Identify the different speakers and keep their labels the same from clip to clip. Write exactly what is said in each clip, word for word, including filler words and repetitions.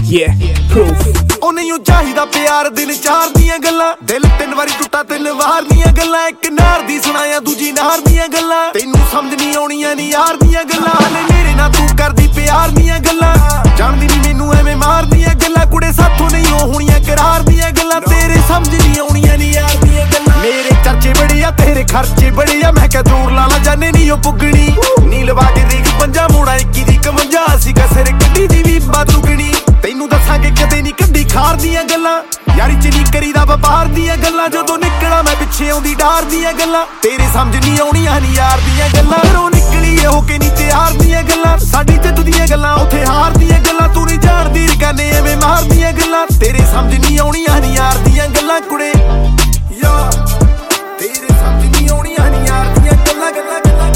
Speaker 1: Yeah, proof.
Speaker 2: ਉਹ ਨਹੀਂ ਚਾਹੀਦਾ ਪਿਆਰ ਦਿਨ ਚਾਰ ਦੀਆਂ ਗੱਲਾਂ, ਦਿਲ ਤਿੰਨ ਵਾਰੀ ਟੁੱਟਾ ਤਿੰਨ ਵਾਰ ਦੀਆਂ ਗੱਲਾਂ। ਇੱਕ ਨਾਰ ਦੀ ਸੁਣਾਇਆ ਦੂਜੀ ਨਾਰ ਦੀਆਂ ਗੱਲਾਂ, ਤੈਨੂੰ ਸਮਝ ਨਹੀਂ ਆਉਣੀਆਂ ਨੀ ਯਾਰ ਦੀਆਂ ਗੱਲਾਂ। ਹਲੇ ਮੇਰੇ ਨਾਲ ਤੂੰ ਕਰਦੀ ਪਿਆਰ ਦੀਆਂ ਗੱਲਾਂ, ਜਾਣਦੀ ਨਹੀਂ ਮੈਨੂੰ ਐਵੇਂ ਮਾਰਦੀਆਂ ਗੱਲਾਂ। ਕੁੜੇ ਸਾਥੋਂ ਨਹੀਂ ਉਹ ਹੋਣੀਆਂ ਕਰਾਰ ਦੀਆਂ ਗੱਲਾਂ, ਤੇਰੇ ਸਮਝ ਨਹੀਂ ਆਉਣੀਆਂ ਨੀ ਯਾਰ ਦੀਆਂ ਗੱਲਾਂ। ਮੇਰੇ ਚਰਚੇ ਬੜੇ ਆ ਤੇਰੇ ਖਰਚੇ ਬੜੇ ਆ, ਮੈਂ ਕਿਹਾ ਜ਼ੋਰ ਲਾ ਲਾ ਜਾਨੇ ਨਹੀਂ ਉਹ ਪੁੱਗਣੀ। ਨੀ ਲਵਾ ਕੇ ਦੇਖ ਪੰਜਾ ਮੋੜਾ ਇੱਕੀ ਦੀ ਕਮੰਜਾ, ਅਸੀਂ ਕਸਰ ਕੱਢੀ ਦੀ ਵੀ ਬਦਲੂਗਣੀ। ਤੈਨੂੰ ਦੱਸਾਂਗੇ ਕਦੇ ਨਹੀਂ ਕੱਢੀ ਖਾਰ ਦੀਆਂ ਗੱਲਾਂ, ਯਾਰੀ ਚ ਨਹੀਂ ਕਰੀਦਾ ਵਪਾਰ ਦੀਆਂ ਗੱਲਾਂ। ਜਦੋਂ ਨਿਕਲਾਂ ਮੈਂ ਪਿੱਛੇ ਆਉਂਦੀ ਡਾਰ ਦੀਆਂ ਗੱਲਾਂ, ਤੇਰੇ ਸਮਝ ਨਹੀਂ ਆਉਣੀਆਂ ਨੀ ਯਾਰ ਦੀਆਂ ਗੱਲਾਂ। ਘਰੋਂ ਨਿਕਲੀ ਹੋ ਕੇ ਨਹੀਂ ਤਿਆਰ ਦੀਆਂ ਗੱਲਾਂ, ਸਾਡੀ ਜਿੱਤ ਦੀਆਂ ਗੱਲਾਂ ਉੱਥੇ ਹਾਰ ਦੀਆਂ ਗੱਲਾਂ। ਤੂੰ ਨਹੀਂ ਜਾਣਦੀ ਰਕਾਨੇ ਐਵੇਂ ਮਾਰਦੀਆਂ ਗੱਲਾਂ, ਤੇਰੇ ਸਮਝ ਨਹੀਂ ਆਉਣੀਆਂ ਨੀ ਯਾਰ ਦੀਆਂ ਗੱਲਾਂ। ਕੁੜੇ ਯਾ ਤੇਰੇ ਸਮਝ ਨਹੀਂ ਆਉਣੀਆਂ ਨੀ ਯਾਰ ਦੀਆਂ ਗੱਲਾਂ ਗੱਲਾਂ ਗੱਲਾਂ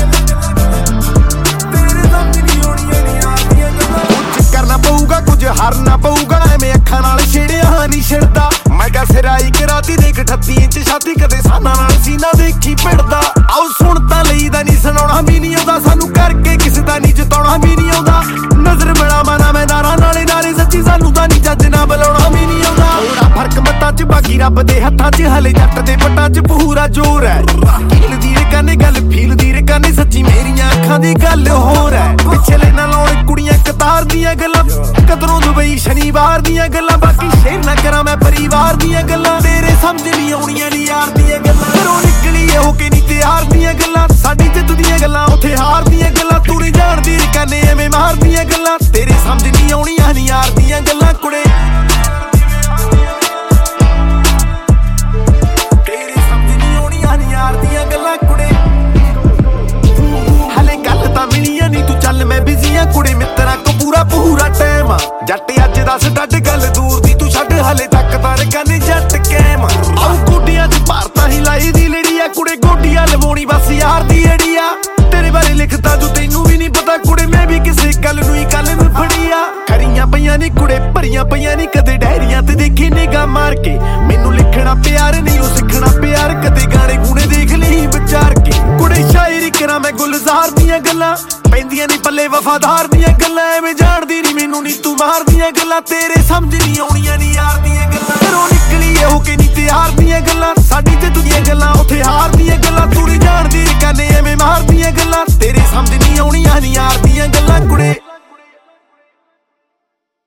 Speaker 2: ਤੇਰੇ ਸਮਝ ਨਹੀਂ ਆਉਣੀਆਂ ਨੀ ਯਾਰ ਦੀਆਂ ਗੱਲਾਂ। ਕੁਝ ਕਰਨਾ ਪਊਗਾ ਕੁਝ ਹਾਰਨਾ ਪਊਗਾ, ਐਵੇਂ ਅੱਖਾਂ ਨਾਲ ਛੇੜਿਆ ਨਹੀਂ ਛਿੜਦਾ। ਮੈਂ ਕਿਹਾ ਸਿਰਾਈ ਕਰਾਤੀ ਦੇਖ ਅਠੱਤੀ ਇੰਚ ਛਾਤੀ, ਕਦੇ ਸਾਨਾ ਨਾਲ ਸੀਨਾ ਦੇਖੀ ਭਿੜਦਾ। ਆਓ ਸੁਣ ਤਾਂ ਲਈਦਾ ਨਹੀਂ ਸੁਣਾਉਣਾ ਵੀ ਨਹੀਂ ਆਉਂਦਾ, ਸਾਨੂੰ ਕਰਕੇ ਕਿਸੇ ਦਾ ਨਹੀਂ ਜਿਤਾਉਣਾ ਵੀ ਨਹੀਂ ਆਉਂਦਾ। ਨਜ਼ਰ ਮਿਲਾਵਾਂ ਨਾ ਮੈਂ ਨਾਰਾਂ ਨਾਲੇ ਨਾਰੇ, ਸੱਚੀ ਸਾਨੂੰ ਤਾਂ ਨਹੀਂ ਜੱਜ ਨਾ ਬੁਲਾਉਣਾ ਵੀ ਨਹੀਂ ਆਉਂਦਾ। ਥੋੜਾ ਫਰਕ ਮੱਤਾਂ ਚ ਬਾਕੀ ਰੱਬ ਦੇ ਹੱਥਾਂ ਚ, ਹਲੇ ਜੱਟ ਦੇ ਪੱਟਾਂ ਚ ਪੂਰਾ ਜ਼ੋਰ ਹੈ। ਫੀਲ ਦੀ ਰਕਾਨੇ ਗੱਲ ਫੀਲ ਦੀ ਰਕਾਨੇ, ਸੱਚੀ ਮੇਰੀਆਂ ਅੱਖਾਂ ਦੀ ਗੱਲ ਹੋਰ ਹੈ। ਪਿਛਲੇ ਨਾ ਲਾਉਣ ਕੁੜੀਆਂ ਕਤਾਰ ਦੀਆਂ ਗੱਲਾਂ, ਕਦਰੋਂ ਦੁਬਈ ਸ਼ਨੀਵਾਰ ਦੀਆਂ ਗੱਲਾਂ। ਬਾਕੀ ਸ਼ੇਰ ਨਾ ਕਰਾਂ ਮੈਂ ਪਰਿਵਾਰ ਦੀਆਂ ਗੱਲਾਂ, ਤੇਰੇ ਸਮਝ ਨਹੀਂ ਆਉਣੀਆਂ ਨੀ ਯਾਰ ਦੀਆਂ ਗੱਲਾਂ। ਘਰੋਂ ਨਿਕਲੀ ਹੋ ਕੇ ਨਹੀਂ ਤਿਆਰ ਦੀਆਂ ਗੱਲਾਂ, ਸਾਡੀ ਜਿੱਤ ਦੀਆਂ ਗੱਲਾਂ ਉੱਥੇ ਹਾਰ ਦੀਆਂ ਗੱਲਾਂ। ਤੂੰ ਨਹੀਂ ਜਾਣਦੀ ਰਕਾਨੇ ਐਵੇਂ ਮਾਰਦੀਆਂ ਗੱਲਾਂ, ਤੇਰੇ ਸਮਝ ਨਹੀਂ ਆਉਣੀਆਂ ਨੀ ਯਾਰ ਦੀਆਂ ਗੱਲਾਂ। ਕੁੜੇ ਤੇਰੇ ਸਮਝ ਨਹੀਂ ਆਉਣੀਆਂ ਨੀ ਯਾਰ ਦੀਆਂ ਗੱਲਾਂ। ਕੁੜੇ ਹਲੇ ਗੱਲ ਤਾਂ ਮਿਲੀਆਂ ਨੀ, ਤੂੰ ਚੱਲ ਮੈਂ ਬਿਜ਼ੀ ਆ। ਕੁੜੇ ਮਿੱਤਰਾਂ ਕੋ ਪੂਰਾ ਪੂਰਾ ਟਾਈਮ ਆ, ਜੱਟ ਅੱਜ ਦੱਸ ਡੱਡ ਗੱਲ ਦੂਰ ਦੀ ਤੂੰ ਛੱਡ, ਹਲੇ ਤੱਕ ਤਾਂ ਰਕਾਨੇ ਜੱਟ ਕੈਮ। ਆਉ ਗੋਡਿਆਂ ਚ ਭਾਰਤਾਂ ਹੀ ਲਾਈ ਦੀ ਲੜੀ ਆ, ਕੁੜੇ ਗੋਡੀਆਂ ਲਵਾਉਣੀ ਬਸ ਯਾਰ ਦੀ ਅੜੀ ਆ। ਤੇਰੇ ਬਾਰੇ ਲਿਖਦਾ ਜੋ ਤੈਨੂੰ ਵੀ ਨਹੀਂ ਪਤਾ, ਕੁੜੇ ਮੈਂ ਵੀ ਕਿਸੇ ਗੱਲ ਨੂੰ ਹੀ ਕੱਲ ਨੂੰ ਫੜੀ ਆ। ਖਰੀਆਂ ਪਈਆਂ ਨੀ ਕੁੜੇ ਭਰੀਆਂ ਪਈਆਂ ਨੀ, ਕਦੇ ਡਾਇਰੀਆਂ ਤੇ ਦੇਖੀ ਨਿਗਾਹ ਮਾਰ ਕੇ। ਮੈਨੂੰ ਲਿਖਣਾ ਪਿਆਰ ਨਹੀਂ ਉਹ ਸਿੱਖਣਾ ਪਿਆਰ, ਕਦੇ ਗਾਣੇ ਗੂਣੇ ਦੇਖ ਲਈ ਵਿਚਾਰ ਕੇ। ਕੁੜੇ ਸ਼ਾਇਰੀ ਕਰਾਂ ਮੈਂ ਗੁਲਜ਼ਾਰ ਦੀਆਂ ਗੱਲਾਂ, ਪੈਂਦੀਆਂ ਨੀ ਪੱਲੇ ਵਫਾਦਾਰ ਦੀਆਂ ਗੱਲਾਂ। ਐਵੇਂ ਜਾਣਦੀ ਨੀ ਮੈਨੂੰ ਨੀ ਤੂੰ ਮਾਰਦੀਆਂ ਗੱਲਾਂ, ਤੇਰੇ ਸਮਝ ਨਹੀਂ ਆਉਣੀਆਂ ਨੀ ਯਾਰ ਦੀਆਂ ਗੱਲਾਂ। ਘਰੋਂ ਨਿਕਲੀ ਹੋ ਕੇ ਨਹੀਂ ਤਿਆਰ ਦੀਆਂ ਗੱਲਾਂ, ਸਾਡੀ ਤੇ ਦੁਨੀਆ ਗੱਲਾਂ ਉੱਥੇ ਹਾਰ ਦੀਆਂ ਗੱਲਾਂ। ਤੂੰ ਨਹੀਂ ਜਾਣਦੀ ਰਕਾਨੇ ਐਵੇਂ ਮਾਰਦੀਆਂ ਗੱਲਾਂ, ਤੇਰੇ ਸਮਝ ਨਹੀਂ ਆਉਣੀਆਂ ਨੀ ਯਾਰ ਦੀਆਂ ਗੱਲਾਂ। ਕੁੜੇ